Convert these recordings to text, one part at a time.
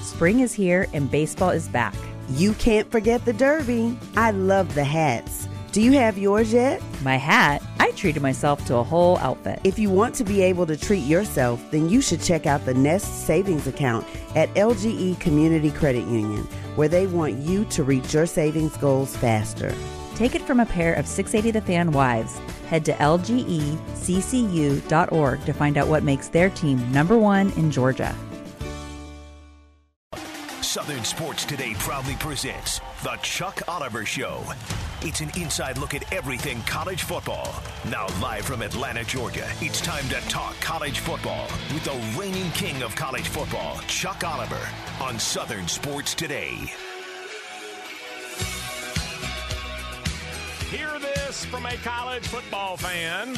Spring is here and baseball is back. You can't forget the Derby. I love the hats. Do you have yours yet? My hat? I treated myself to a whole outfit. If you want to be able to treat yourself, then you should check out the Nest Savings Account at LGE Community Credit Union, where they want you to reach your savings goals faster. Take it from a pair of 680 The Fan wives. Head to lgeccu.org to find out what makes their team #1 in Georgia. Southern Sports Today proudly presents The Chuck Oliver Show. It's an inside look at everything college football. Now live from Atlanta, Georgia, it's time to talk college football with the reigning king of college football, Chuck Oliver, on Southern Sports Today. Hear this from a college football fan.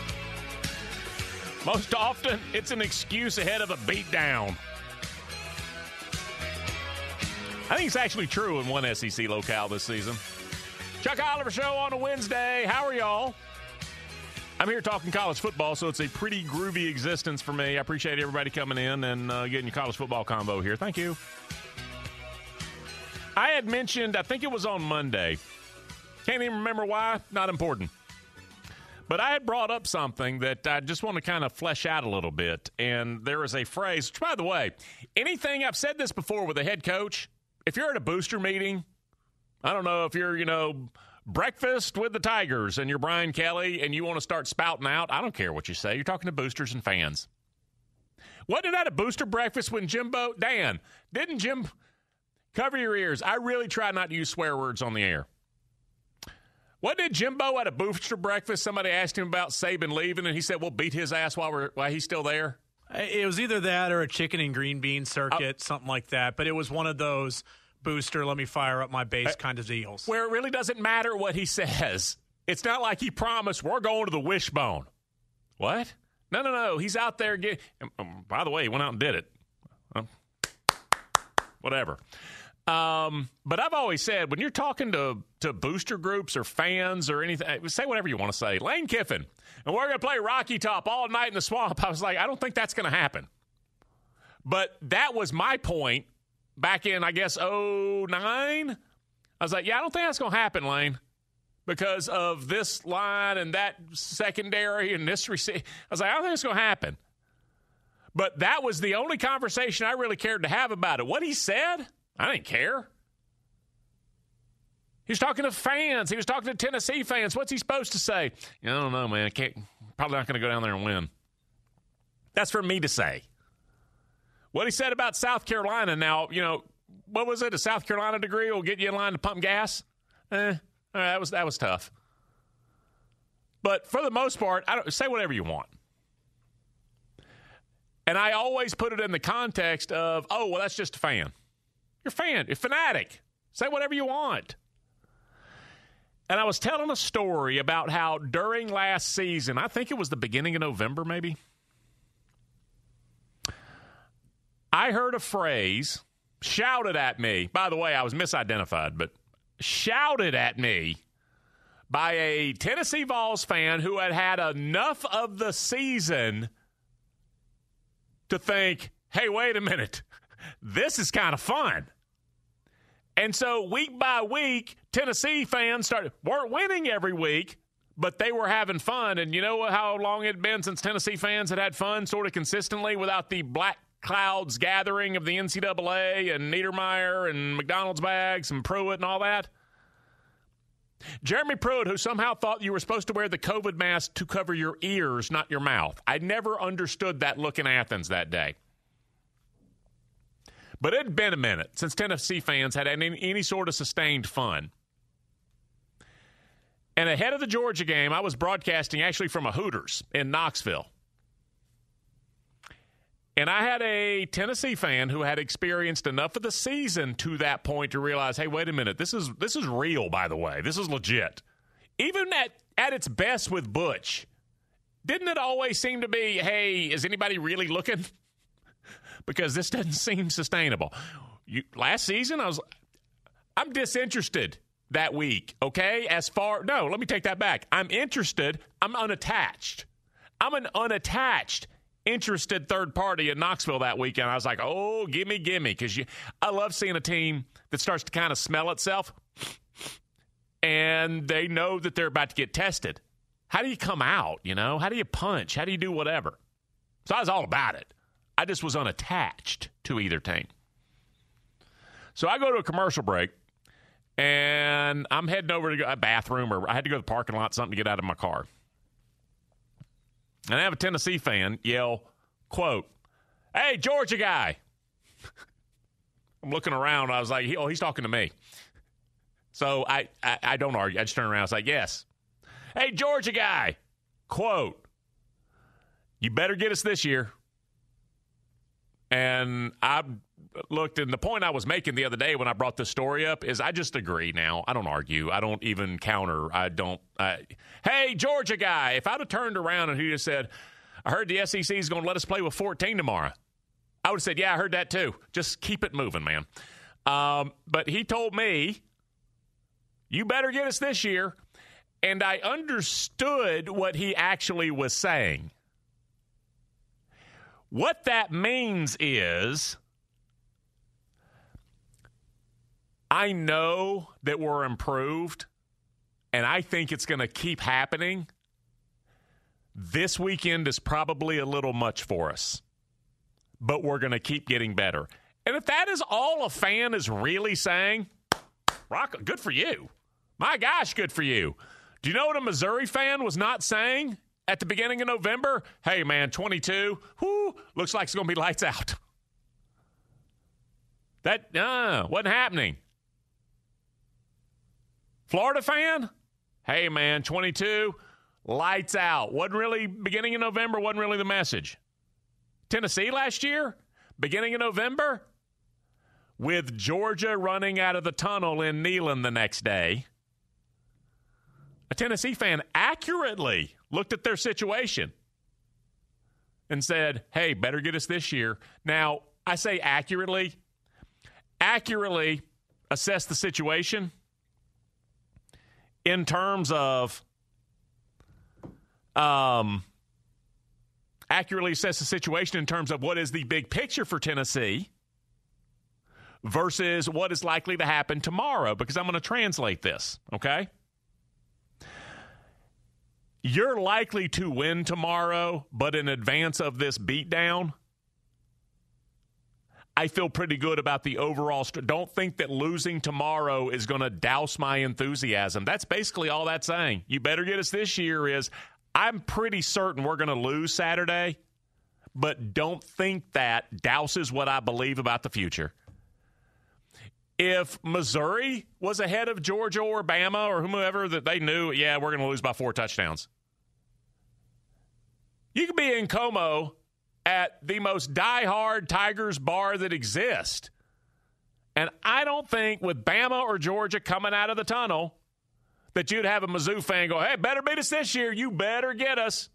Most often, it's an excuse ahead of a beatdown. I think it's actually true in one SEC locale this season. Chuck Oliver Show on a Wednesday. How are y'all? I'm here talking college football, so it's a pretty groovy existence for me. I appreciate everybody coming in and getting your college football combo here. Thank you. I had mentioned, I think it was on Monday. Can't even remember why. Not important. But I had brought up something that I just want to kind of flesh out a little bit. And there is a phrase, which, by the way, I've said this before with a head coach. If you're at a booster meeting, I don't know if you're, breakfast with the Tigers and you're Brian Kelly and you want to start spouting out, I don't care what you say. You're talking to boosters and fans. Wasn't that a booster breakfast when Jimbo, Dan, didn't Jim, cover your ears. I really try not to use swear words on the air. What did Jimbo at a booster breakfast? Somebody asked him about Saban leaving, and he said, we'll beat his ass while he's still there. It was either that or a chicken and green bean circuit, something like that. But it was one of those booster, let me fire up my base kind of deals. Where it really doesn't matter what he says. It's not like he promised, we're going to the Wishbone. What? No. He's out there. By the way, he went out and did it. Whatever. But I've always said, when you're talking to booster groups or fans or anything, say whatever you want to say. Lane Kiffin, and we're going to play Rocky Top all night in the swamp. I was like, I don't think that's going to happen. But that was my point back in, I guess, 2009. I was like, yeah, I don't think that's going to happen, Lane, because of this line and that secondary and this receiver. I was like, I don't think it's going to happen. But that was the only conversation I really cared to have about it. What he said, I didn't care. He was talking to fans. He was talking to Tennessee fans. What's he supposed to say? I don't know, man. Probably not going to go down there and win. That's for me to say. What he said about South Carolina now, what was it? A South Carolina degree will get you in line to pump gas? All right, that was tough. But for the most part, say whatever you want. And I always put it in the context of, that's just a fan. You're a fan. You're a fanatic. Say whatever you want. And I was telling a story about how during last season, I think it was the beginning of November maybe, I heard a phrase shouted at me. By the way, I was misidentified, but shouted at me by a Tennessee Vols fan who had had enough of the season to think, hey, wait a minute, this is kind of fun. And so week by week, Tennessee fans weren't winning every week, but they were having fun. And you know how long it had been since Tennessee fans had fun sort of consistently without the black clouds gathering of the NCAA and Niedermeyer and McDonald's bags and Pruitt and all that? Jeremy Pruitt, who somehow thought you were supposed to wear the COVID mask to cover your ears, not your mouth. I never understood that look in Athens that day. But it had been a minute since Tennessee fans had any sort of sustained fun. And ahead of the Georgia game, I was broadcasting actually from a Hooters in Knoxville. And I had a Tennessee fan who had experienced enough of the season to that point to realize, hey, wait a minute, this is real, by the way. This is legit. Even at its best with Butch, didn't it always seem to be, hey, is anybody really looking? Because this doesn't seem sustainable. Last season, I'm disinterested that week, okay? No, let me take that back. I'm interested. I'm unattached. I'm an unattached interested third party in Knoxville that weekend. I was like, oh, gimme, because I love seeing a team that starts to kind of smell itself, and they know that they're about to get tested. How do you come out, How do you punch? How do you do whatever? So I was all about it. I just was unattached to either team. So I go to a commercial break, and I'm heading over to a bathroom, or I had to go to the parking lot, something to get out of my car. And I have a Tennessee fan yell, quote, "Hey, Georgia guy." I'm looking around. I was like, he's talking to me. So I don't argue. I just turn around. I was like, yes. "Hey, Georgia guy," quote, "you better get us this year." And I looked, and the point I was making the other day when I brought this story up is I just agree now. I don't argue. I don't even counter. Hey, Georgia guy, if I'd have turned around and he just said, "I heard the SEC is going to let us play with 14 tomorrow," I would have said, "Yeah, I heard that too. Just keep it moving, man." But he told me, "You better get us this year." And I understood what he actually was saying. What that means is I know that we're improved, and I think it's going to keep happening. This weekend is probably a little much for us, but we're going to keep getting better. And if that is all a fan is really saying, rock, good for you. My gosh, good for you. Do you know what a Missouri fan was not saying at the beginning of November? Hey, man, 22, looks like it's going to be lights out. That wasn't happening. Florida fan? Hey, man, 22, lights out. Wasn't really, beginning of November, wasn't really the message. Tennessee last year, beginning of November, with Georgia running out of the tunnel in Neyland the next day, a Tennessee fan accurately looked at their situation and said, hey, better get us this year. Now, I say accurately assess the situation in terms of accurately assess the situation in terms of what is the big picture for Tennessee versus what is likely to happen tomorrow, because I'm going to translate this, okay? You're likely to win tomorrow, but in advance of this beatdown, I feel pretty good about the overall. Don't think that losing tomorrow is going to douse my enthusiasm. That's basically all that's saying. You better get us this year is I'm pretty certain we're going to lose Saturday, but don't think that douses what I believe about the future. If Missouri was ahead of Georgia or Bama or whomever that they knew, yeah, we're going to lose by 4 touchdowns. You could be in Como at the most diehard Tigers bar that exists. And I don't think with Bama or Georgia coming out of the tunnel that you'd have a Mizzou fan go, hey, better beat us this year. You better get us.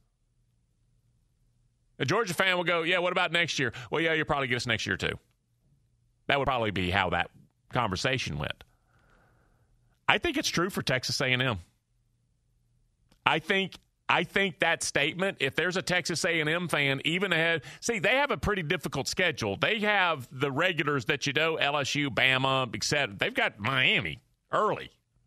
A Georgia fan will go, yeah, what about next year? Well, yeah, you'll probably get us next year too. That would probably be how that conversation went. I think it's true for Texas A&M. I think that statement, if there's a Texas A&M fan even ahead, see, they have a pretty difficult schedule. They have the regulars that you know, LSU, Bama, etc. They've got Miami early,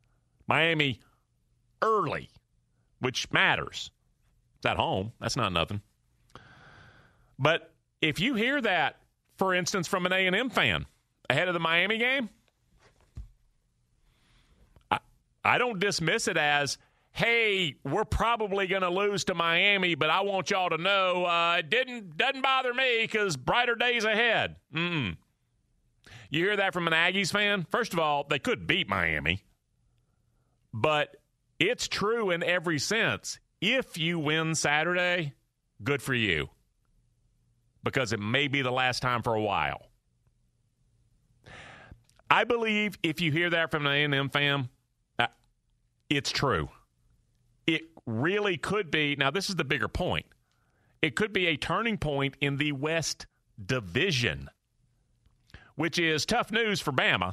which matters. It's at home. That's not nothing. But if you hear that, for instance, from an A&M fan ahead of the Miami game, I don't dismiss it as, hey, we're probably going to lose to Miami, but I want y'all to know it doesn't bother me because brighter days ahead. You hear that from an Aggies fan? First of all, they could beat Miami, but it's true in every sense. If you win Saturday, good for you, because it may be the last time for a while. I believe if you hear that from an A&M fan, it's true. It really could be. Now, this is the bigger point. It could be a turning point in the West Division, which is tough news for Bama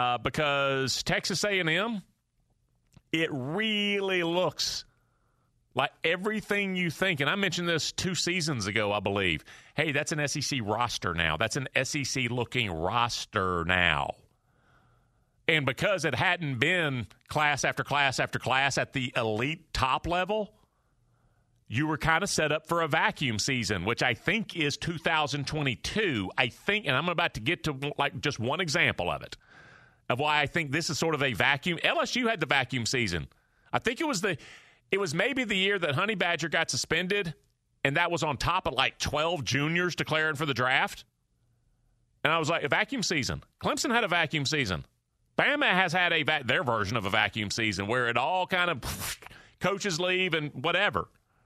because Texas A&M, it really looks Like everything you think, and I mentioned this 2 seasons ago, I believe. Hey, that's an SEC roster now. That's an SEC-looking roster now. And because it hadn't been class after class after class at the elite top level, you were kind of set up for a vacuum season, which I think is 2022. I think, and I'm about to get to like just one example of it, of why I think this is sort of a vacuum. LSU had the vacuum season. I think it was maybe the year that Honey Badger got suspended, and that was on top of like 12 juniors declaring for the draft. And I was like, a vacuum season. Clemson had a vacuum season. Bama has had their version of a vacuum season where it all kind of coaches leave and whatever.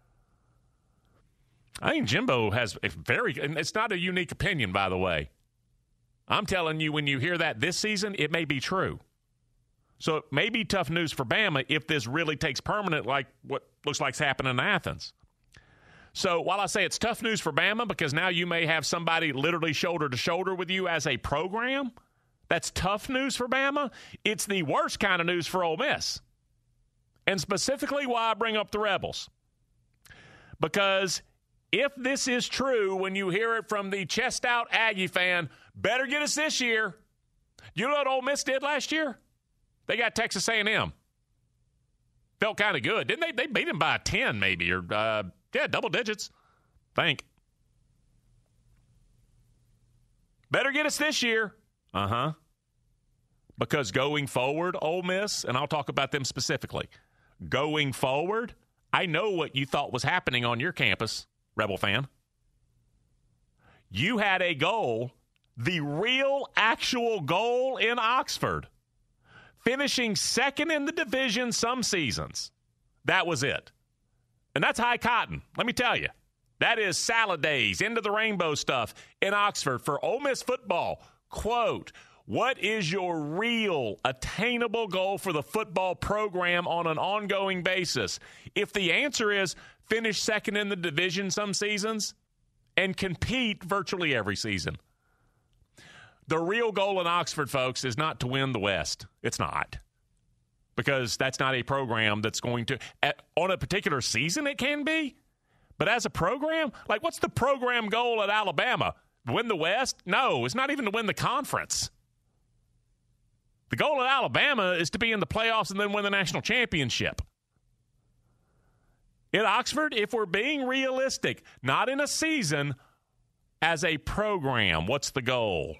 I think Jimbo has a and it's not a unique opinion, by the way. I'm telling you, when you hear that this season, it may be true. So it may be tough news for Bama if this really takes permanent, like what looks like it's happening in Athens. So while I say it's tough news for Bama because now you may have somebody literally shoulder to shoulder with you as a program, that's tough news for Bama. It's the worst kind of news for Ole Miss. And specifically why I bring up the Rebels. Because if this is true, when you hear it from the chest-out Aggie fan, better get us this year. You know what Ole Miss did last year? They got Texas A&M. Felt kind of good. Didn't they? They beat them by 10 maybe, or, double digits, I think. Better get us this year. Uh-huh. Because going forward, Ole Miss, and I'll talk about them specifically, going forward, I know what you thought was happening on your campus, Rebel fan. You had a goal, the real actual goal in Oxford, finishing second in the division some seasons. That was it. And that's high cotton, let me tell you. That is salad days, into the rainbow stuff in Oxford for Ole Miss football. Quote, what is your real attainable goal for the football program on an ongoing basis? If the answer is finish second in the division some seasons and compete virtually every season, the real goal in Oxford, folks, is not to win the West. It's not. Because that's not a program that's going to, on a particular season it can be, but as a program, like what's the program goal at Alabama? Win the West? No, it's not even to win the conference. The goal at Alabama is to be in the playoffs and then win the national championship. In Oxford, if we're being realistic, not in a season, as a program, what's the goal?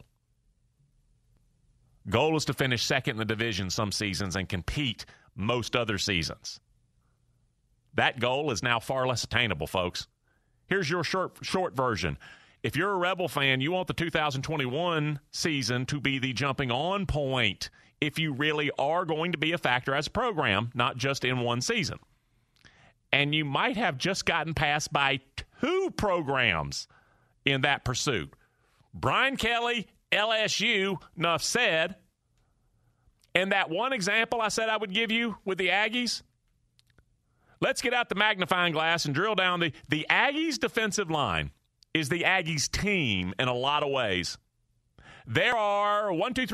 Goal is to finish second in the division some seasons and compete most other seasons. That goal is now far less attainable, folks. Here's your short version. If you're a Rebel fan, you want the 2021 season to be the jumping on point if you really are going to be a factor as a program, not just in one season. And you might have just gotten passed by 2 programs in that pursuit. Brian Kelly, LSU, enough said. And that one example I said I would give you with the Aggies, let's get out the magnifying glass and drill down. The Aggies' defensive line is the Aggies' team in a lot of ways. There are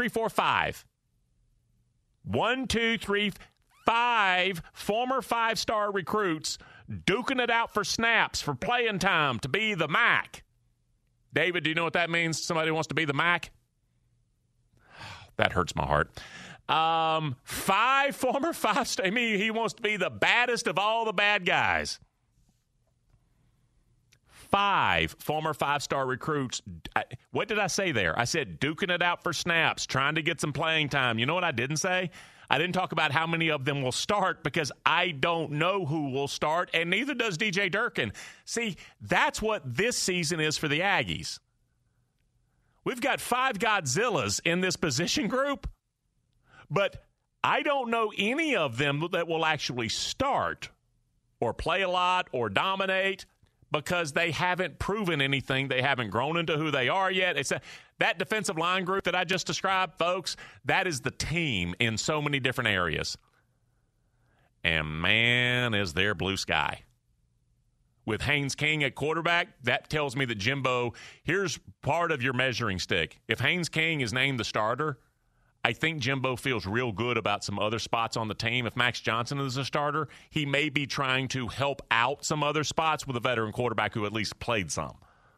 5 former 5-star recruits duking it out for snaps, for playing time, to be the MAC. David, do you know what that means? Somebody wants to be the MAC? That hurts my heart. 5 former 5-star. I mean, he wants to be the baddest of all the bad guys. 5 former 5-star recruits. What did I say there? I said duking it out for snaps, trying to get some playing time. You know what I didn't say? I didn't talk about how many of them will start because I don't know who will start, and neither does DJ Durkin. See, that's what this season is for the Aggies. We've got 5 Godzillas in this position group, but I don't know any of them that will actually start or play a lot or dominate because they haven't proven anything. They haven't grown into who they are yet. That defensive line group that I just described, folks, that is the team in so many different areas. And, man, is there blue sky. With Haynes King at quarterback, that tells me that Jimbo, here's part of your measuring stick. If Haynes King is named the starter, I think Jimbo feels real good about some other spots on the team. If Max Johnson is a starter, he may be trying to help out some other spots with a veteran quarterback who at least played some.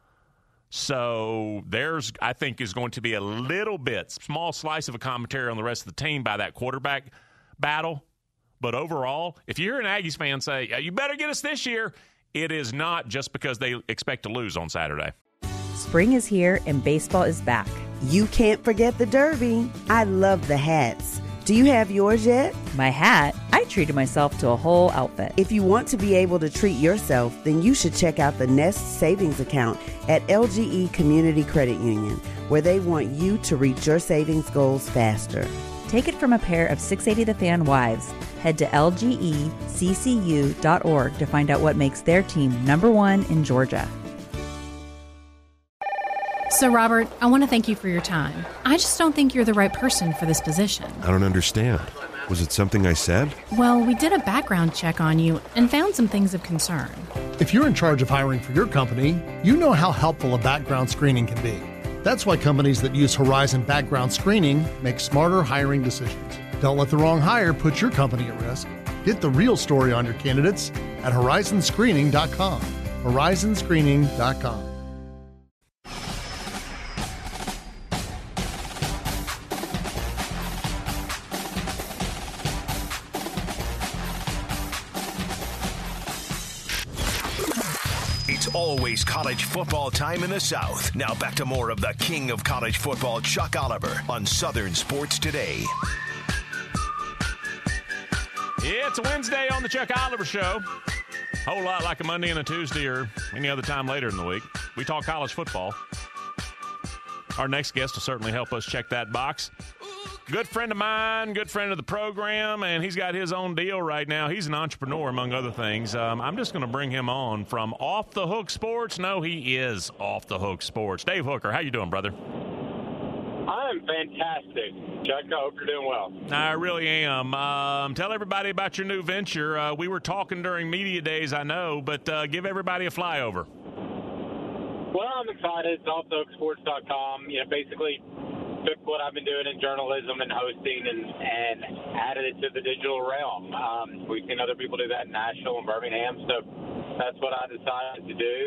So there's, I think, is going to be a little bit, small slice of a commentary on the rest of the team by that quarterback battle. But overall, if you hear an Aggies fan say, you better get us this year, it is not just because they expect to lose on Saturday. Spring is here and baseball is back. You can't forget the Derby. I love the hats. Do you have yours yet? My hat? I treated myself to a whole outfit. If you want to be able to treat yourself, then you should check out the Nest Savings Account at LGE Community Credit Union, where they want you to reach your savings goals faster. Take it from a pair of 680 The Fan wives. Head to lgeccu.org to find out what makes their team #1 in Georgia. So, Robert, I want to thank you for your time. I just don't think you're the right person for this position. I don't understand. Was it something I said? Well, we did a background check on you and found some things of concern. If you're in charge of hiring for your company, you know how helpful a background screening can be. That's why companies that use Horizon Background Screening make smarter hiring decisions. Don't let the wrong hire put your company at risk. Get the real story on your candidates at horizonscreening.com. horizonscreening.com. It's always college football time in the South. Now back to more of the king of college football, Chuck Oliver, on Southern Sports Today. It's a Wednesday on the Chuck Oliver Show. Whole lot like a Monday and a Tuesday or any other time later in the week. We talk college football. Our next guest will certainly help us check that box. Good friend of mine, good friend of the program, and he's got his own deal right now. He's an entrepreneur, among other things. I'm just going to bring him on from Off the Hook Sports. No, he is Off the Hook Sports. Dave Hooker, how you doing, brother? I'm fantastic, Chuck. I hope you're doing well. I really am. Tell everybody about your new venture. We were talking during media days, I know, but give everybody a flyover. Well, I'm excited. It's offthehooksports.com. Basically took what I've been doing in journalism and hosting and added it to the digital realm. We've seen other people do that in Nashville and Birmingham, so that's what I decided to do.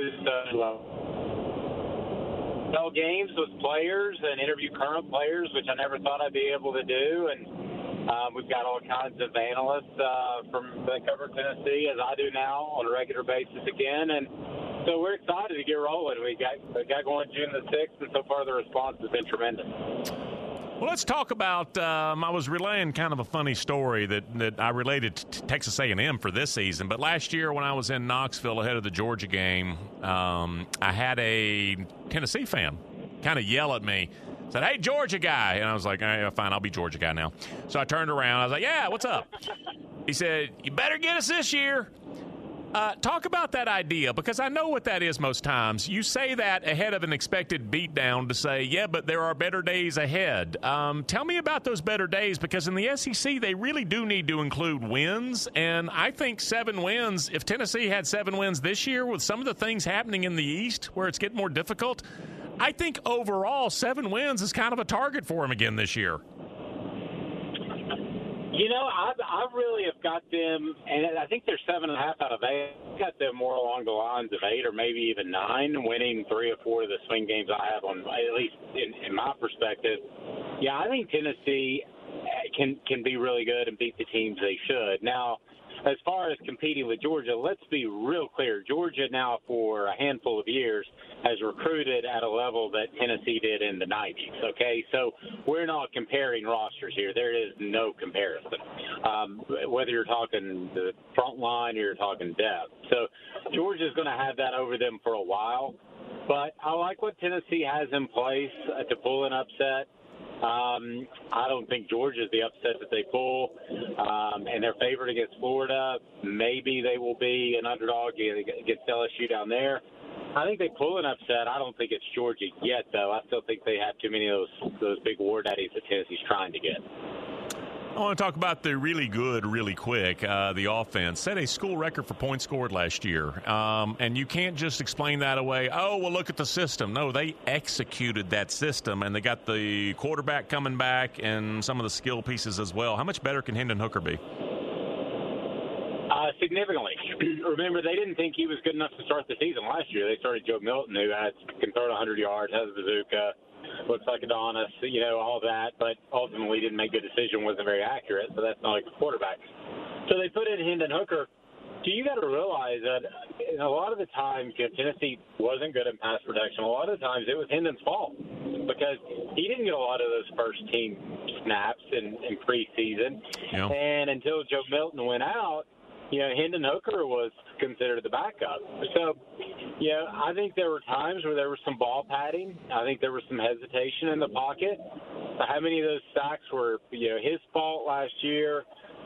So sell games with players and interview current players, which I never thought I'd be able to do. And we've got all kinds of analysts that cover Tennessee, as I do now, on a regular basis again. And so we're excited to get rolling. We got going June the 6th, and so far the response has been tremendous. Well, let's talk about I was relaying kind of a funny story that I related to Texas A&M for this season. But last year when I was in Knoxville ahead of the Georgia game, I had a Tennessee fan kind of yell at me, said, "Hey, Georgia guy." And I was like, "All right, fine, I'll be Georgia guy now." So I turned around. I was like, "Yeah, what's up?" He said, "You better get us this year." Talk about that idea, because I know what that is most times. You say that ahead of an expected beatdown to say, yeah, but there are better days ahead. Tell me about those better days, because in the SEC, they really do need to include wins. And I think 7 wins, if Tennessee had 7 wins this year with some of the things happening in the East where it's getting more difficult, I think overall 7 wins is kind of a target for them again this year. I really have got them, and I think they're 7.5 out of 8. I've got them more along the lines of 8 or maybe even 9, winning 3 or 4 of the swing games I have on, at least in my perspective. Yeah, I think Tennessee can be really good and beat the teams they should. Now, as far as competing with Georgia, let's be real clear. Georgia now for a handful of years has recruited at a level that Tennessee did in the 90s, okay? So we're not comparing rosters here. There is no comparison, whether you're talking the front line or you're talking depth. So Georgia's going to have that over them for a while. But I like what Tennessee has in place to pull an upset. I don't think Georgia's the upset that they pull, and they're favored against Florida. Maybe they will be an underdog against LSU down there. I think they pull an upset. I don't think it's Georgia yet, though. I still think they have too many of those big war daddies that Tennessee's trying to get. I want to talk about the really good, really quick, the offense. Set a school record for points scored last year. And you can't just explain that away. Oh, well, look at the system. No, they executed that system, and they got the quarterback coming back and some of the skill pieces as well. How much better can Hendon Hooker be? Significantly. Remember, they didn't think he was good enough to start the season last year. They started Joe Milton, who can throw it 100 yards, has a bazooka, looks like Adonis, all that, but ultimately didn't make a decision, wasn't very accurate, so that's not like the quarterback. So they put in Hendon Hooker. So you got to realize that a lot of the times, Tennessee wasn't good in pass protection. A lot of the times it was Hendon's fault because he didn't get a lot of those first-team snaps in preseason. Yeah. And until Joe Milton went out, Hendon Hooker was considered the backup. So, I think there were times where there was some ball padding. I think there was some hesitation in the pocket. How many of those sacks were, his fault last year?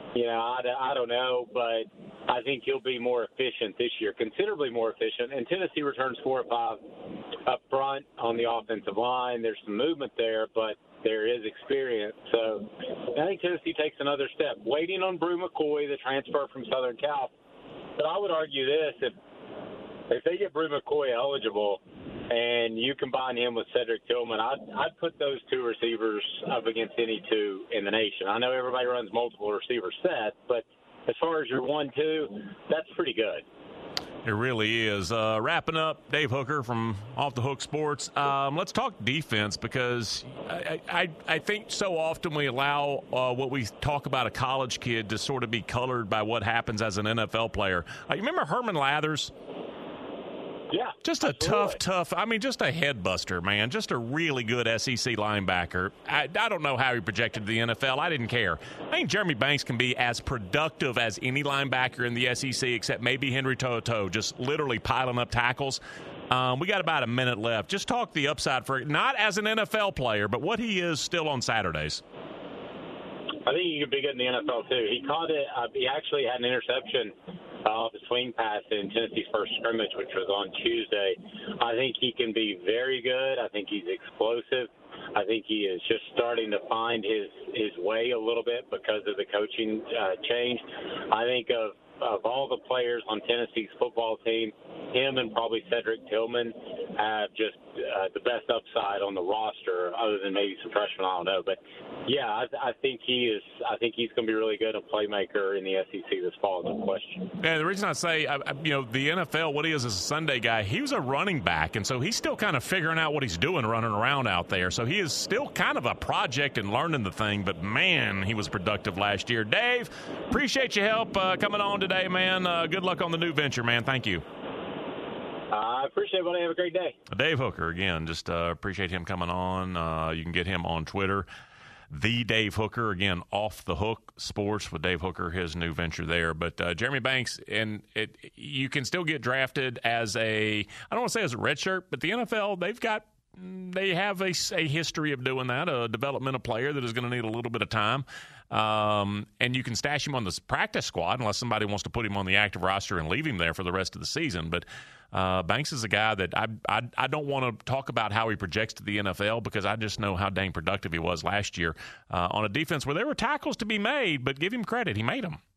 I don't know, but I think he'll be more efficient this year, considerably more efficient. And Tennessee returns 4 or 5 up front on the offensive line. There's some movement there, but there is experience. So I think Tennessee takes another step. Waiting on Brew McCoy, the transfer from Southern Cal. But I would argue this, if they get Brew McCoy eligible and you combine him with Cedric Tillman, I'd put those two receivers up against any two in the nation. I know everybody runs multiple receiver sets, but as far as your 1-2, that's pretty good. It really is. Wrapping up, Dave Hooker from Off the Hook Sports. Let's talk defense because I think so often we allow what we talk about a college kid to sort of be colored by what happens as an NFL player. You remember Herman Lathers? Yeah. Just a tough, just a head buster, man. Just a really good SEC linebacker. I don't know how he projected to the NFL. I didn't care. I think Jeremy Banks can be as productive as any linebacker in the SEC except maybe Henry To'oTo'o, just literally piling up tackles. We got about a minute left. Just talk the upside for not as an NFL player, but what he is still on Saturdays. I think he could be good in the NFL, too. He caught it. He actually had an interception off a swing pass in Tennessee's first scrimmage, which was on Tuesday. I think he can be very good. I think he's explosive. I think he is just starting to find his way a little bit because of the coaching change. I think of all the players on Tennessee's football team, him and probably Cedric Tillman have just the best upside on the roster, other than maybe some freshmen. I don't know, but yeah, I think he is. I think he's going to be really good, a playmaker in the SEC this fall, no question. Yeah, the reason I say, the NFL, what he is a Sunday guy. He was a running back, and so he's still kind of figuring out what he's doing, running around out there. So he is still kind of a project and learning the thing. But man, he was productive last year. Dave, appreciate your help coming on today, man. Good luck on the new venture, man. Thank you. I appreciate it, buddy. Have a great day. Dave Hooker, again, just appreciate him coming on. You can get him on Twitter. The Dave Hooker, again, Off the Hook Sports with Dave Hooker, his new venture there. But Jeremy Banks, you can still get drafted as I don't want to say as a redshirt, but the NFL, they have a history of doing that, a developmental player that is going to need a little bit of time. And you can stash him on the practice squad unless somebody wants to put him on the active roster and leave him there for the rest of the season. But Banks is a guy that I don't want to talk about how he projects to the NFL because I just know how dang productive he was last year on a defense where there were tackles to be made, but give him credit. He made them.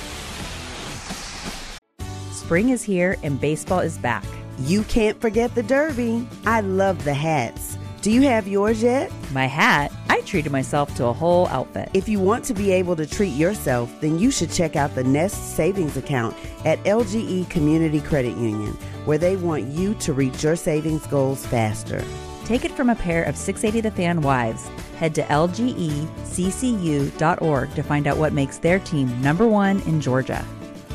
Spring is here and baseball is back. You can't forget the Derby. I love the hats. Do you have yours yet? My hat? I treated myself to a whole outfit. If you want to be able to treat yourself, then you should check out the Nest Savings Account at LGE Community Credit Union, where they want you to reach your savings goals faster. Take it from a pair of 680 The Fan wives. Head to lgeccu.org to find out what makes their team #1 in Georgia.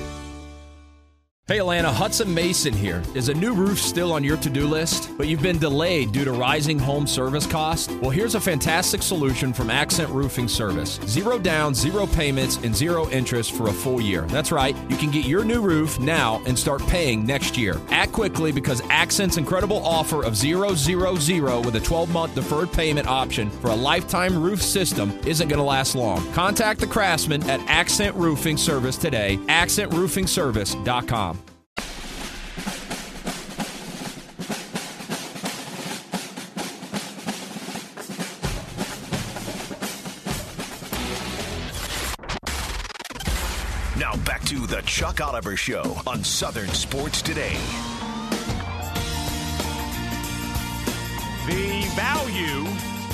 Hey Atlanta, Hudson Mason here. Is a new roof still on your to-do list, but you've been delayed due to rising home service costs? Well, here's a fantastic solution from Accent Roofing Service. 0 down, 0 payments, and 0 interest for a full year. That's right, you can get your new roof now and start paying next year. Act quickly because Accent's incredible offer of 000 with a 12-month deferred payment option for a lifetime roof system isn't going to last long. Contact the craftsman at Accent Roofing Service today, accentroofingservice.com. Now back to the Chuck Oliver Show on Southern Sports Today. The value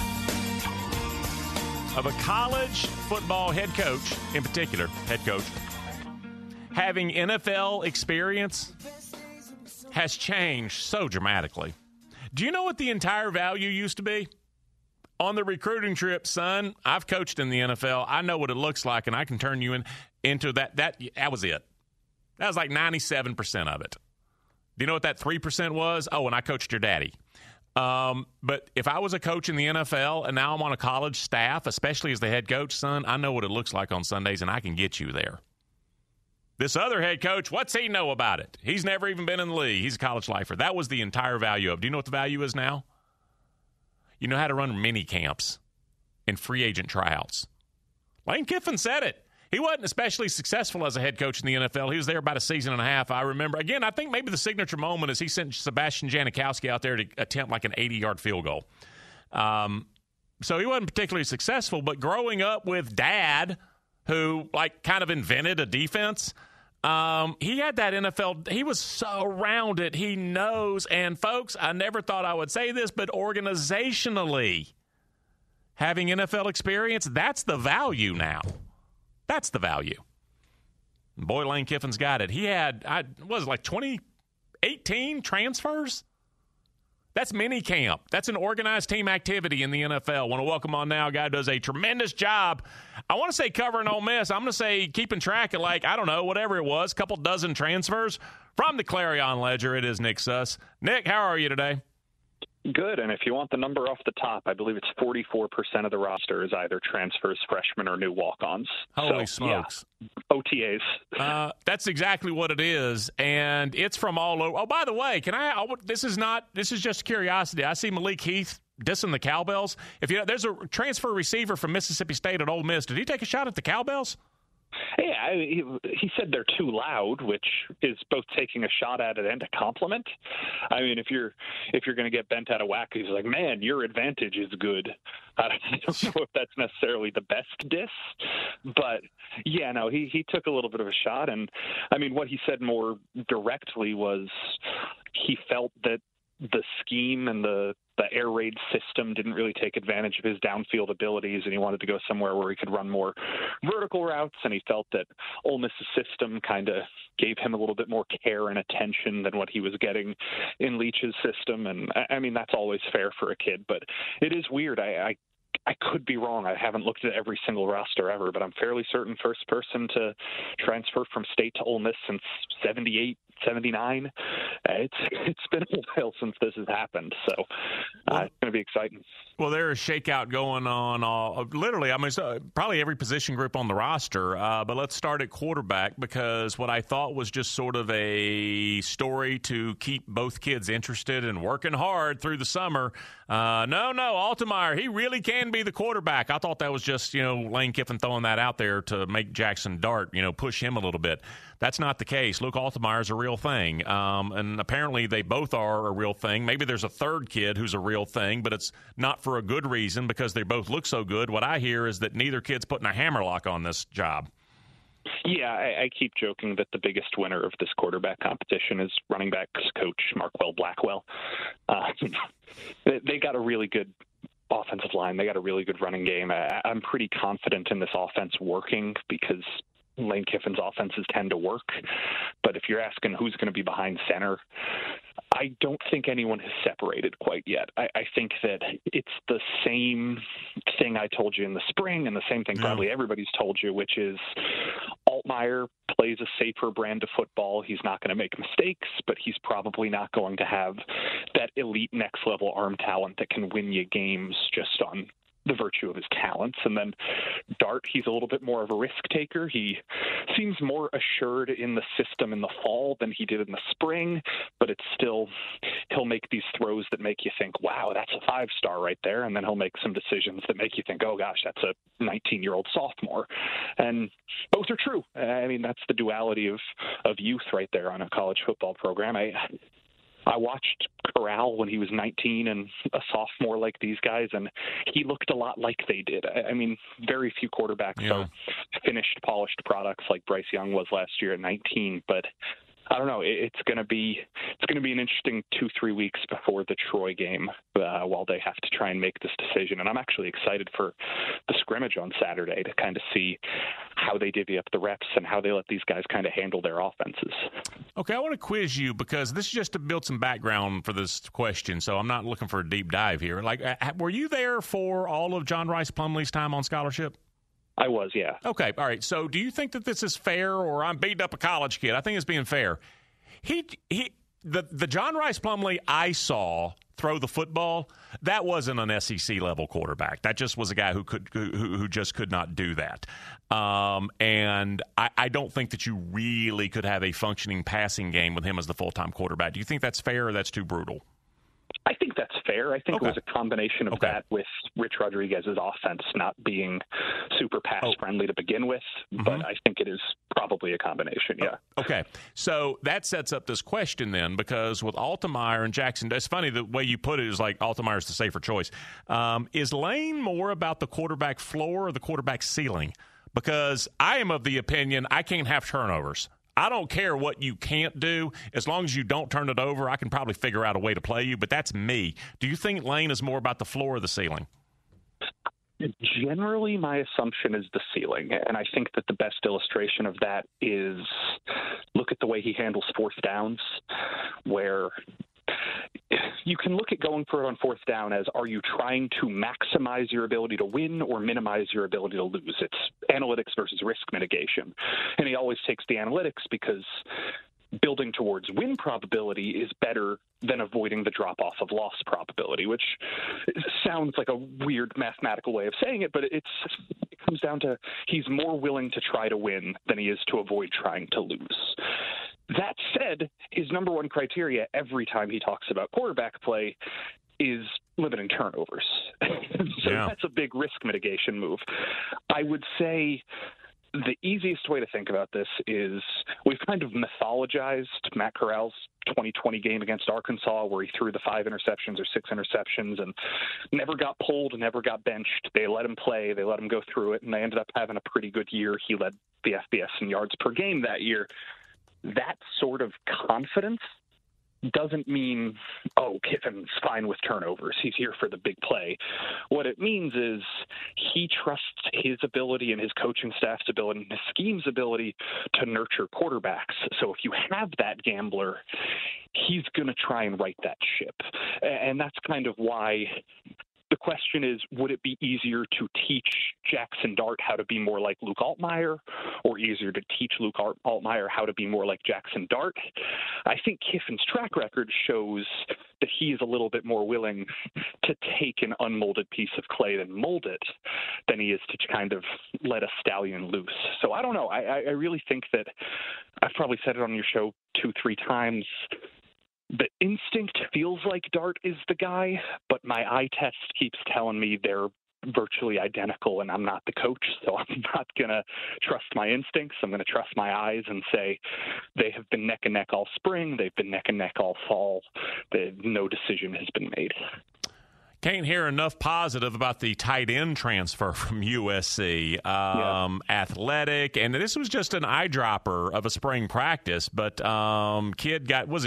of a college football head coach, in particular, head coach, having NFL experience has changed so dramatically. Do you know what the entire value used to be? On the recruiting trip, son, I've coached in the NFL. I know what it looks like, and I can turn you into that. That was it. That was like 97% of it. Do you know what that 3% was? Oh, and I coached your daddy. But if I was a coach in the NFL and now I'm on a college staff, especially as the head coach, son, I know what it looks like on Sundays, and I can get you there. This other head coach, what's he know about it? He's never even been in the league. He's a college lifer. That was the entire value of it. Do you know what the value is now? You know how to run mini camps and free agent tryouts. Lane Kiffin said it. He wasn't especially successful as a head coach in the NFL. He was there about a season and a half. I remember, again, I think maybe the signature moment is he sent Sebastian Janikowski out there to attempt like an 80-yard field goal. So he wasn't particularly successful, but growing up with Dad, who like kind of invented a defense, he had that NFL. He was so around it. He knows. And, folks, I never thought I would say this, but organizationally, having NFL experience, that's the value now. That's the value. Boy, Lane Kiffin's got it. He had, 18 transfers? That's mini camp. That's an organized team activity in the NFL. Want to welcome on now a guy who does a tremendous job. I want to say covering Ole Miss. I'm going to say keeping track of whatever it was, a couple dozen transfers. From the Clarion Ledger, it is Nick Suss. Nick, how are you today? Good, and if you want the number off the top, I believe it's 44% of the roster is either transfers, freshmen, or new walk-ons. Holy smokes. Yeah, OTAs. That's exactly what it is, and it's from all over. Oh, by the way, this is just curiosity. I see Malik Heath dissing the Cowbells. There's a transfer receiver from Mississippi State at Ole Miss. Did he take a shot at the Cowbells? Yeah, he said they're too loud, which is both taking a shot at it and a compliment. I mean, if you're going to get bent out of whack, he's like, man, your advantage is good. I don't know if that's necessarily the best diss, but yeah, no, he took a little bit of a shot. And I mean, what he said more directly was he felt that the scheme and the air raid system didn't really take advantage of his downfield abilities, and he wanted to go somewhere where he could run more vertical routes, and he felt that Ole Miss's system kind of gave him a little bit more care and attention than what he was getting in Leach's system. And I mean, that's always fair for a kid, but it is weird. I could be wrong. I haven't looked at every single roster ever, but I'm fairly certain first person to transfer from State to Ole Miss since 78, 79. It's been a while since this has happened, so it's going to be exciting. Well, there's a shakeout going on literally. I mean, probably every position group on the roster, but let's start at quarterback, because what I thought was just sort of a story to keep both kids interested and working hard through the summer. No, Altmaier, he really can be the quarterback. I thought that was just, Lane Kiffin throwing that out there to make Jackson Dart, push him a little bit. That's not the case. Luke Altmaier is a real thing, and apparently they both are a real thing. Maybe there's a third kid who's a real thing, but it's not for a good reason because they both look so good. What I hear is that neither kid's putting a hammerlock on this job. Yeah, I keep joking that the biggest winner of this quarterback competition is running backs coach Marquell Blackwell. They got a really good offensive line. They got a really good running game. I'm pretty confident in this offense working because Lane Kiffin's offenses tend to work. But if you're asking who's going to be behind center, I don't think anyone has separated quite yet. I think that it's the same thing I told you in the spring and the same thing probably everybody's told you, which is Altmaier plays a safer brand of football. He's not going to make mistakes, but he's probably not going to have that elite next-level arm talent that can win you games just on the virtue of his talents. And then Dart, he's a little bit more of a risk taker. He seems more assured in the system in the fall than he did in the spring, but it's still, he'll make these throws that make you think, wow, that's a 5-star right there. And then he'll make some decisions that make you think, oh gosh, that's a 19-year-old sophomore. And both are true. I mean, that's the duality of youth right there on a college football program. I watched Corral when he was 19 and a sophomore like these guys, and he looked a lot like they did. I mean, very few quarterbacks are finished, polished products like Bryce Young was last year at 19, but I don't know. It's going to be an interesting 2-3 weeks before the Troy game while they have to try and make this decision. And I'm actually excited for the scrimmage on Saturday to kind of see how they divvy up the reps and how they let these guys kind of handle their offenses. Okay, I want to quiz you because this is just to build some background for this question, so I'm not looking for a deep dive here. Like, were you there for all of John Rice Plumlee's time on scholarship? I was, yeah. Okay, all right. So do you think that this is fair, or I'm beating up a college kid? I think it's being fair. The John Rice Plumlee I saw throw the football, that wasn't an SEC level quarterback. That just was a guy who just could not do that. And I don't think that you really could have a functioning passing game with him as the full-time quarterback. Do you think that's fair, or that's too brutal? I think that's fair. I think it was a combination of that with Rich Rodriguez's offense not being super pass-friendly to begin with, but I think it is probably a combination, yeah. Okay, so that sets up this question then, because with Altmaier and Jackson, it's funny the way you put it is like Altmaier's the safer choice. Is Lane more about the quarterback floor or the quarterback ceiling? Because I am of the opinion I can't have turnovers. I don't care what you can't do. As long as you don't turn it over, I can probably figure out a way to play you, but that's me. Do you think Lane is more about the floor or the ceiling? Generally, my assumption is the ceiling, and I think that the best illustration of that is look at the way he handles fourth downs, where you can look at going for it on fourth down as, are you trying to maximize your ability to win or minimize your ability to lose? It's analytics versus risk mitigation. And he always takes the analytics because building towards win probability is better than avoiding the drop-off of loss probability, which sounds like a weird mathematical way of saying it, but it comes down to he's more willing to try to win than he is to avoid trying to lose. That said, his number one criteria every time he talks about quarterback play is limiting turnovers. So that's a big risk mitigation move. I would say the easiest way to think about this is we've kind of mythologized Matt Corral's 2020 game against Arkansas, where he threw the 5 interceptions or 6 interceptions and never got pulled, never got benched. They let him play. They let him go through it, and they ended up having a pretty good year. He led the FBS in yards per game that year. That sort of confidence doesn't mean, oh, Kiffin's fine with turnovers. He's here for the big play. What it means is he trusts his ability and his coaching staff's ability and his scheme's ability to nurture quarterbacks. So if you have that gambler, he's going to try and right that ship. And that's kind of why the question is, would it be easier to teach Jackson Dart how to be more like Luke Altmaier, or easier to teach Luke Altmaier how to be more like Jackson Dart? I think Kiffin's track record shows that he is a little bit more willing to take an unmolded piece of clay and mold it than he is to kind of let a stallion loose. So I don't know. I really think that I've probably said it on your show 2-3 times. The instinct feels like Dart is the guy, but my eye test keeps telling me they're virtually identical, and I'm not the coach, so I'm not going to trust my instincts. I'm going to trust my eyes and say they have been neck and neck all spring. They've been neck and neck all fall. No decision has been made. Can't hear enough positive about the tight end transfer from USC. Athletic, and this was just an eyedropper of a spring practice, but kid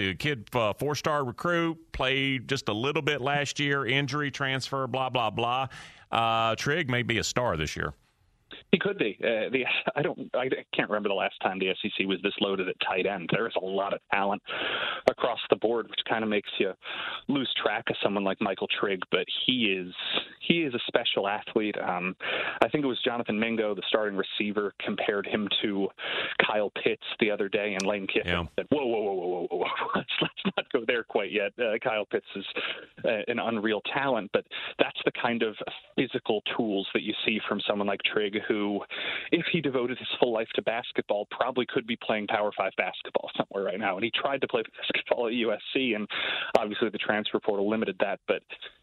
4-star recruit, played just a little bit last year, injury, transfer, blah, blah, blah. Trigg may be a star this year. He could be. I can't remember the last time the SEC was this loaded at tight end. There's a lot of talent across the board, which kind of makes you lose track of someone like Michael Trigg. But he is a special athlete. I think it was Jonathan Mingo, the starting receiver, compared him to Kyle Pitts the other day, and Lane Kiffin said, "Whoa! Let's not go there quite yet." Kyle Pitts is an unreal talent, but that's the kind of physical tools that you see from someone like Trigg, who, if he devoted his full life to basketball, probably could be playing Power 5 basketball somewhere right now. And he tried to play basketball at USC, and obviously the transfer portal limited that, but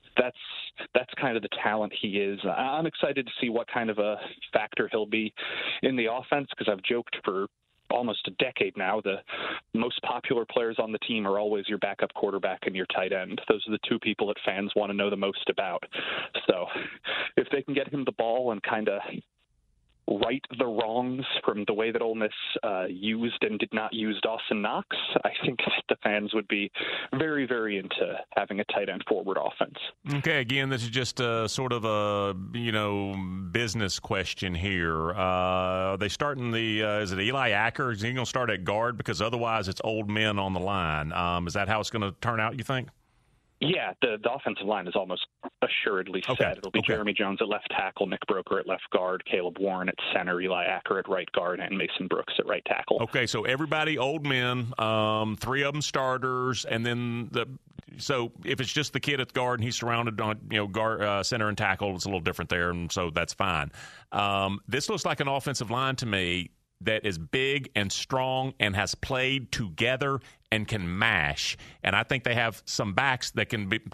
that's kind of the talent he is. I'm excited to see what kind of a factor he'll be in the offense, because I've joked for almost a decade now, the most popular players on the team are always your backup quarterback and your tight end. Those are the two people that fans want to know the most about. So if they can get him the ball and kind of right the wrongs from the way that Ole Miss used and did not use Dawson Knox, I think the fans would be very, very into having a tight end forward offense. Okay, again, this is just sort of a business question here. Are they starting is it Eli Acker? Is he going to start at guard? Because otherwise it's old men on the line. Is that how it's going to turn out, you think? Yeah, the offensive line is almost assuredly set. It'll be Jeremy Jones at left tackle, Nick Broker at left guard, Caleb Warren at center, Eli Acker at right guard, and Mason Brooks at right tackle. Okay, so everybody old men, 3 of them starters, and then so if it's just the kid at guard and he's surrounded on guard, center and tackle, it's a little different there, and so that's fine. This looks like an offensive line to me that is big and strong and has played together and can mash. And I think they have some backs that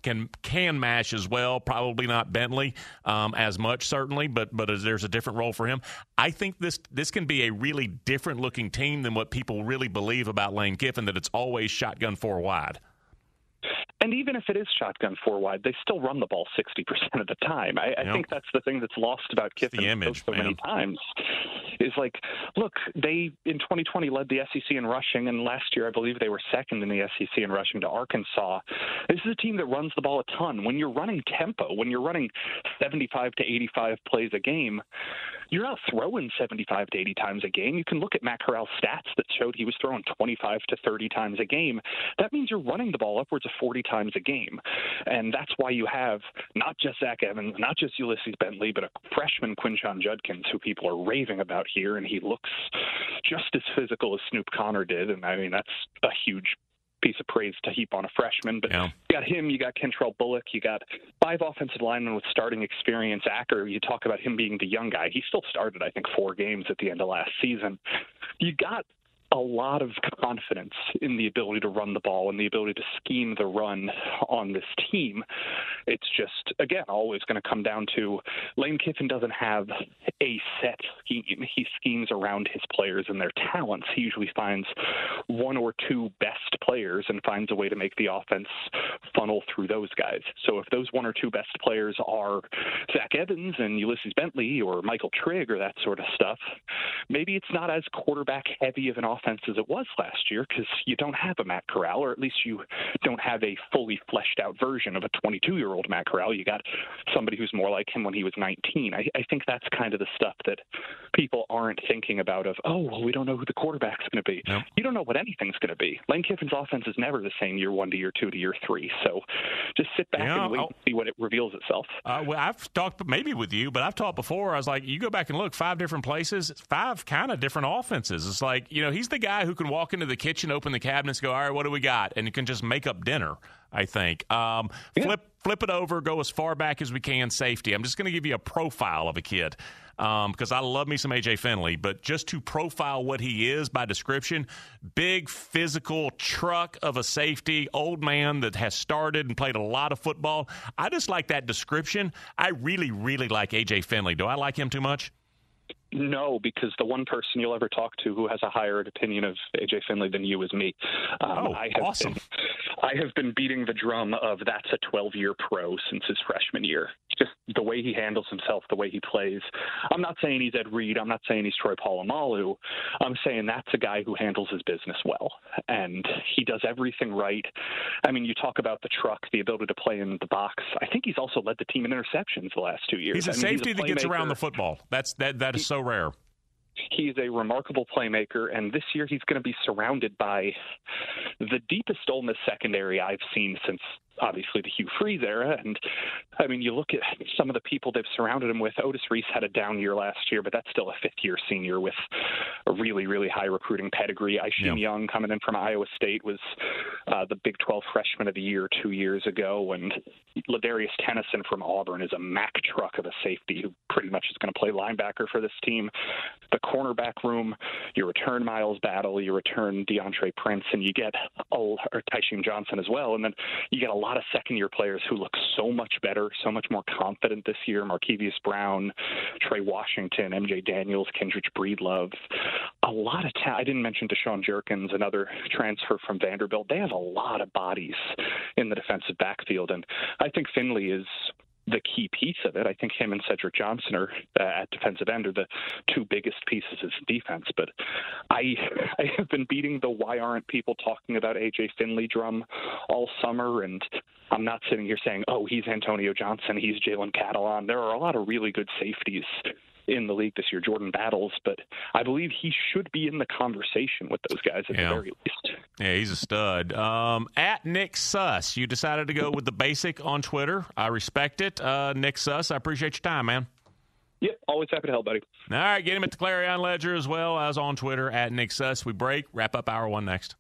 can mash as well. Probably not Bentley as much, certainly, but there's a different role for him. I think this can be a really different looking team than what people really believe about Lane Kiffin, that it's always shotgun 4 wide. And even if it is shotgun 4 wide, they still run the ball 60% of the time. I think that's the thing that's lost about Kiffin so many times. Is like, look, they in 2020 led the SEC in rushing, and last year I believe they were second in the SEC in rushing to Arkansas. This is a team that runs the ball a ton. When you're running tempo, when you're running 75 to 85 plays a game, you're not throwing 75 to 80 times a game. You can look at Matt Corral's stats that showed he was throwing 25 to 30 times a game. That means you're running the ball upwards of 40 times a game. And that's why you have not just Zach Evans, not just Ulysses Bentley, but a freshman Quinshon Judkins, who people are raving about here, and he looks just as physical as Snoop Connor did. And I mean, that's a huge piece of praise to heap on a freshman, but you got him, you got Kentrell Bullock, you got 5 offensive linemen with starting experience. Acker, you talk about him being the young guy. He still started, I think, 4 games at the end of last season. You got a lot of confidence in the ability to run the ball and the ability to scheme the run on this team. It's just, again, always going to come down to Lane Kiffin doesn't have a set scheme. He schemes around his players and their talents. He usually finds 1 or 2 best players and finds a way to make the offense funnel through those guys. So if those 1 or 2 best players are Zach Evans and Ulysses Bentley or Michael Trigg or that sort of stuff, maybe it's not as quarterback heavy of an offense as it was last year, because you don't have a Matt Corral, or at least you don't have a fully fleshed out version of a 22-year-old Matt Corral. You got somebody who's more like him when he was 19. I think that's kind of the stuff that people aren't thinking about of, well, we don't know who the quarterback's going to be. No. You don't know what anything's going to be. Lane Kiffin's offense is never the same year 1 to year 2 to year 3. So just sit back and wait and see what it reveals itself. Well, I've talked maybe with you, but I've talked before. I was like, you go back and look, 5 different places, 5 kind of different offenses. It's like, he's the guy who can walk into the kitchen, open the cabinets, go, all right, what do we got? And you can just make up dinner, I think. Flip it over, go as far back as we can, safety. I'm just going to give you a profile of a kid because I love me some A.J. Finley, but just to profile what he is by description, big physical truck of a safety, old man that has started and played a lot of football. I just like that description. I really, really like A.J. Finley. Do I like him too much? No, because the one person you'll ever talk to who has a higher opinion of A.J. Finley than you is me. Awesome. I have been beating the drum of that's a 12-year pro since his freshman year. Just the way he handles himself, the way he plays. I'm not saying he's Ed Reed. I'm not saying he's Troy Polamalu. I'm saying that's a guy who handles his business well, and he does everything right. I mean, you talk about the truck, the ability to play in the box. I think he's also led the team in interceptions the last 2 years. He's a safety that gets around the football. That is so rare. He's a remarkable playmaker, and this year he's going to be surrounded by the deepest Ole Miss secondary I've seen since obviously the Hugh Freeze era. And I mean, you look at some of the people they've surrounded him with. Otis Reese had a down year last year, but that's still a 5th-year senior with a really, really high recruiting pedigree. Aisheem Young, coming in from Iowa State, was the Big 12 Freshman of the Year 2 years ago. And Ladarius Tennyson from Auburn is a Mack truck of a safety who pretty much is going to play linebacker for this team. The cornerback room, you return Miles Battle, you return DeAndre Prince, and you get Tysheem Johnson as well. And then you get a lot of second-year players who look so much better, so much more confident this year. Markevious Brown, Trey Washington, MJ Daniels, Kendrick Breedlove. a lot of talent. I didn't mention Deshaun Jerkins, another transfer from Vanderbilt. They have a lot of bodies in the defensive backfield, and I think Finley is the key piece of it. I think him and Cedric Johnson are at defensive end are the two biggest pieces of defense. But I have been beating the why aren't people talking about A.J. Finley drum all summer, and I'm not sitting here saying, oh, he's Antonio Johnson, he's Jalen Catalon. There are a lot of really good safeties in the league this year, Jordan Battles, but I believe he should be in the conversation with those guys at the very least. Yeah, he's a stud. At Nick Suss, you decided to go with the basic on Twitter. I respect it. Nick Suss, I appreciate your time, man. Yep, always happy to help, buddy. All right, get him at the Clarion Ledger as well as on Twitter at Nick Suss. We break, wrap up hour one next.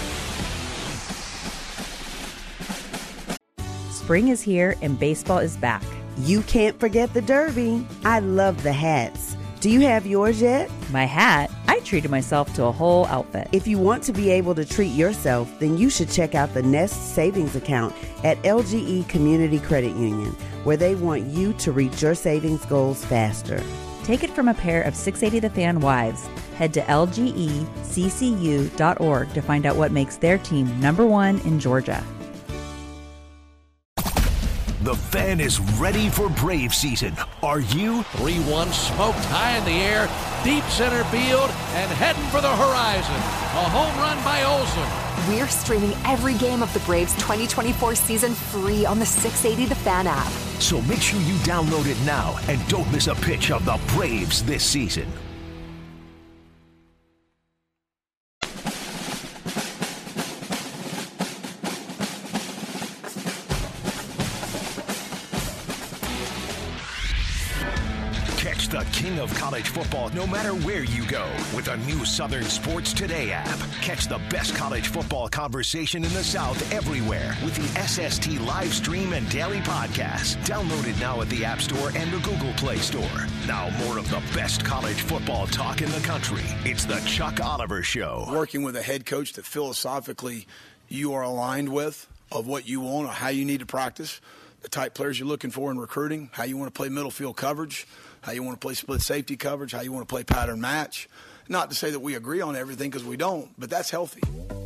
Spring is here and baseball is back. You can't forget the Derby. I love the hats. Do you have yours yet? My hat? I treated myself to a whole outfit. If you want to be able to treat yourself, then you should check out the Nest Savings Account at LGE Community Credit Union, where they want you to reach your savings goals faster. Take it from a pair of 680 The Fan wives. Head to lgeccu.org to find out what makes their team #1 in Georgia. The Fan is ready for Brave season. Are you? 3-1 smoked high in the air, deep center field, and heading for the horizon. A home run by Olsen. We're streaming every game of the Braves 2024 season free on the 680 The Fan app. So make sure you download it now and don't miss a pitch of the Braves this season. The king of college football, no matter where you go, with a new Southern Sports Today app. Catch the best college football conversation in the South everywhere with the SST live stream and daily podcast. Download it now at the App Store and the Google Play Store. Now more of the best college football talk in the country. It's the Chuck Oliver Show. Working with a head coach that philosophically you are aligned with, of what you want or how you need to practice, the type players you're looking for in recruiting, how you want to play middle field coverage, how you want to play split safety coverage, how you want to play pattern match. Not to say that we agree on everything, because we don't, but that's healthy.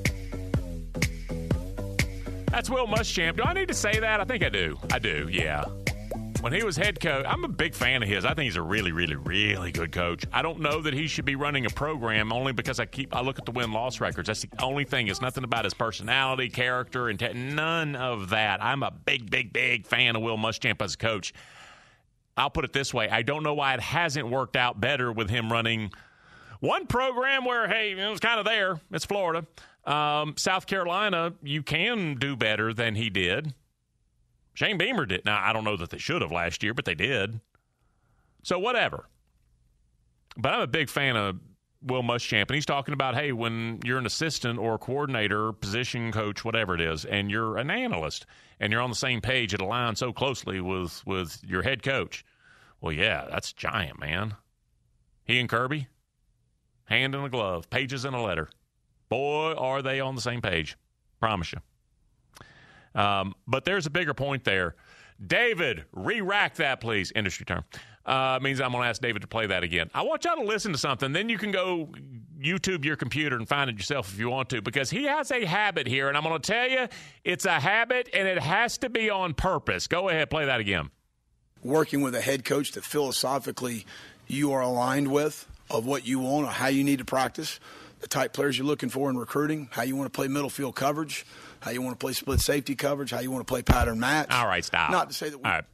That's Will Muschamp. Do I need to say that? I think I do. I do, yeah. When he was head coach, I'm a big fan of his. I think he's a really, really, really good coach. I don't know that he should be running a program only because I look at the win-loss records. That's the only thing. It's nothing about his personality, character, and none of that. I'm a big, big, big fan of Will Muschamp as a coach. I'll put it this way. I don't know why it hasn't worked out better with him running one program where, hey, it was kind of there. It's Florida. South Carolina, you can do better than he did. Shane Beamer did. Now, I don't know that they should have last year, but they did. So whatever. But I'm a big fan of Will Muschamp, and he's talking about, hey, when you're an assistant or a coordinator, position coach, whatever it is, and you're an analyst, and you're on the same page, it aligns so closely with your head coach. Well, yeah, that's giant, man. He and Kirby, hand in a glove, pages in a letter. Boy, are they on the same page. Promise you. But there's a bigger point there. David, re-rack that, please. Industry term. Means I'm going to ask David to play that again. I want y'all to listen to something. Then you can go YouTube your computer and find it yourself if you want to, because he has a habit here, and I'm going to tell you, it's a habit, and it has to be on purpose. Go ahead, play that again. Working with a head coach that philosophically you are aligned with, of what you want or how you need to practice, the type players you're looking for in recruiting, how you want to play middle field coverage, how you want to play split safety coverage, how you want to play pattern match. All right, stop. Not to say that we... All right.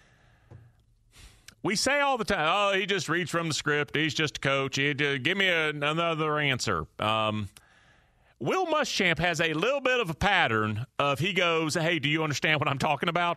We say all the time, oh, he just reads from the script. He's just a coach. Give me another answer. Will Muschamp has a little bit of a pattern of he goes, hey, do you understand what I'm talking about?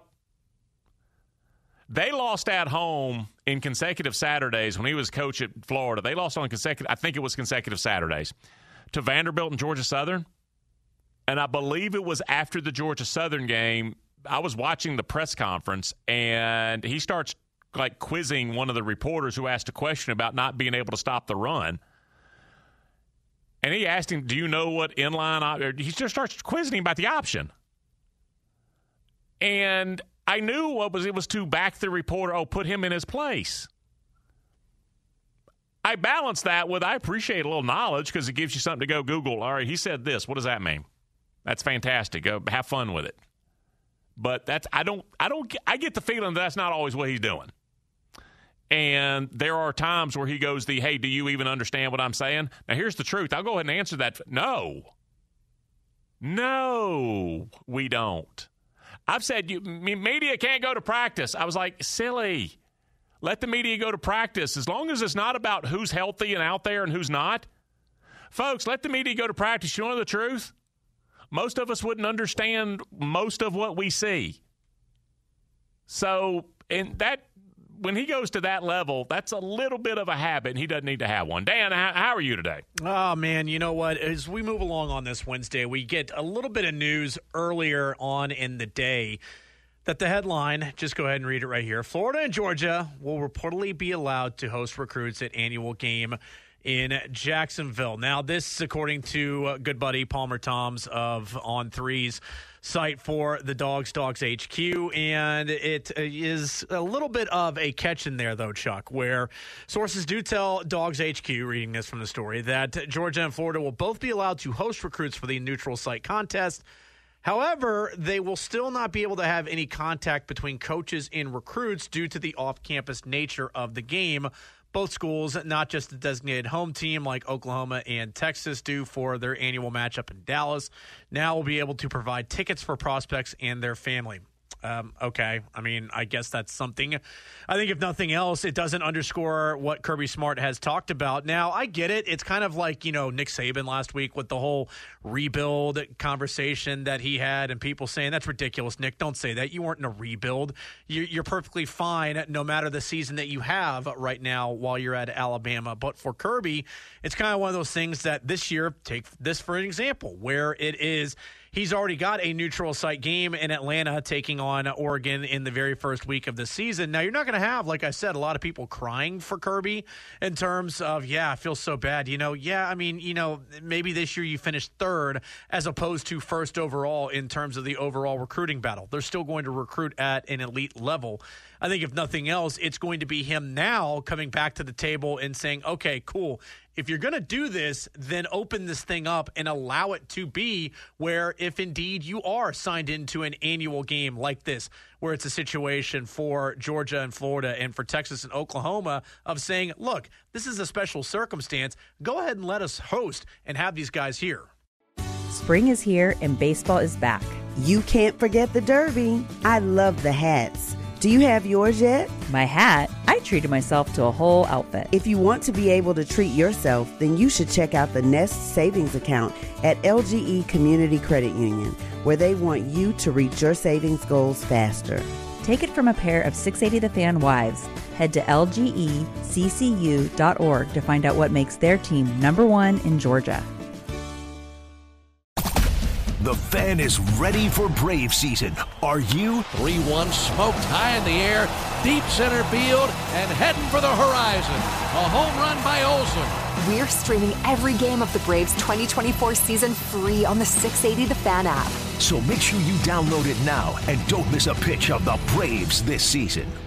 They lost at home in consecutive Saturdays when he was coach at Florida. They lost on consecutive Saturdays to Vanderbilt and Georgia Southern. And I believe it was after the Georgia Southern game, I was watching the press conference, and he starts like quizzing one of the reporters who asked a question about not being able to stop the run. And he asked him, do you know what inline – he just starts quizzing him about the option. And I knew it was to back the reporter, put him in his place. I balance that with I appreciate a little knowledge because it gives you something to go Google. All right, he said this. What does that mean? That's fantastic. Have fun with it. But I get the feeling that's not always what he's doing. And there are times where he goes hey, do you even understand what I'm saying? Now, here's the truth. I'll go ahead and answer that. No, we don't. I've said media can't go to practice. I was like, silly. Let the media go to practice. As long as it's not about who's healthy and out there and who's not. Folks, let the media go to practice. You know the truth? Most of us wouldn't understand most of what we see. So, when he goes to that level, that's a little bit of a habit, and he doesn't need to have one. Dan, how are you today? Oh, man, you know what? As we move along on this Wednesday, we get a little bit of news earlier on in the day that the headline, just go ahead and read it right here, Florida and Georgia will reportedly be allowed to host recruits at annual game in Jacksonville. Now, this is according to good buddy Palmer Toms of On Three's site for the Dogs HQ, and it is a little bit of a catch in there, though, Chuck, where sources do tell Dogs HQ, reading this from the story, that Georgia and Florida will both be allowed to host recruits for the neutral site contest. However, they will still not be able to have any contact between coaches and recruits due to the off-campus nature of the game. Both schools, not just the designated home team like Oklahoma and Texas do for their annual matchup in Dallas, now will be able to provide tickets for prospects and their family. Okay, I mean, I guess that's something. I think if nothing else, it doesn't underscore what Kirby Smart has talked about. Now, I get it. It's kind of like, Nick Saban last week with the whole rebuild conversation that he had and people saying, that's ridiculous, Nick, don't say that. You weren't in a rebuild. You're perfectly fine no matter the season that you have right now while you're at Alabama. But for Kirby, it's kind of one of those things that this year, take this for an example, where it is he's already got a neutral site game in Atlanta taking on Oregon in the very first week of the season. Now, you're not going to have, like I said, a lot of people crying for Kirby in terms of, I feel so bad. Maybe this year you finished third as opposed to first overall in terms of the overall recruiting battle. They're still going to recruit at an elite level. I think if nothing else, it's going to be him now coming back to the table and saying, okay, cool. If you're going to do this, then open this thing up and allow it to be where if indeed you are signed into an annual game like this, where it's a situation for Georgia and Florida and for Texas and Oklahoma of saying, look, this is a special circumstance. Go ahead and let us host and have these guys here. Spring is here and baseball is back. You can't forget the Derby. I love the hats. Do you have yours yet? My hat? I treated myself to a whole outfit. If you want to be able to treat yourself, then you should check out the Nest Savings Account at LGE Community Credit Union, where they want you to reach your savings goals faster. Take it from a pair of 680 The Fan wives. Head to lgeccu.org to find out what makes their team #1 in Georgia. The Fan is ready for Brave season. Are you? 3-1 smoked high in the air, deep center field, and heading for the horizon. A home run by Olsen. We're streaming every game of the Braves 2024 season free on the 680 The Fan app. So make sure you download it now and don't miss a pitch of the Braves this season.